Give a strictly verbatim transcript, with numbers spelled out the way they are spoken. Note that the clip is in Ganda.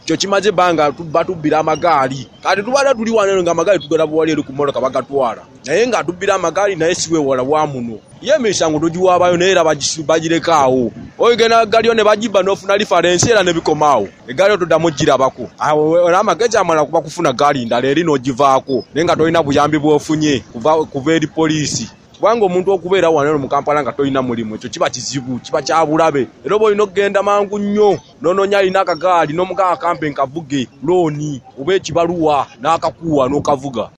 kyo kimaze banga batubira amagaali kati tubala tuli wano nga amagaali tugala bwali eri ku motoka bagatwala naye nga tubira amagaali naye siwe wala wa muno ye emisango tugiwabayo naye era bagirekawo oyigena galiyo ne bagiba n'ofuna reference era ne bikomaawo egaali tuddamu girabako awo amagezi amala kuba kufuna gaali ndala eri n'ogivaako naye nga tolina buyambi bw'ofunye kuva kuva eri poliisi kubanga omuntu okubeera wano mu Kampala nga tolina mulimu ekyo kiba kizibu kiba kyabulabe era oba olina okugenda mangu nnyo n'onoonya alina akagaali n'omugaa akampe nkavuge looni oba ekibaluwa n'akakuwa n'okavuga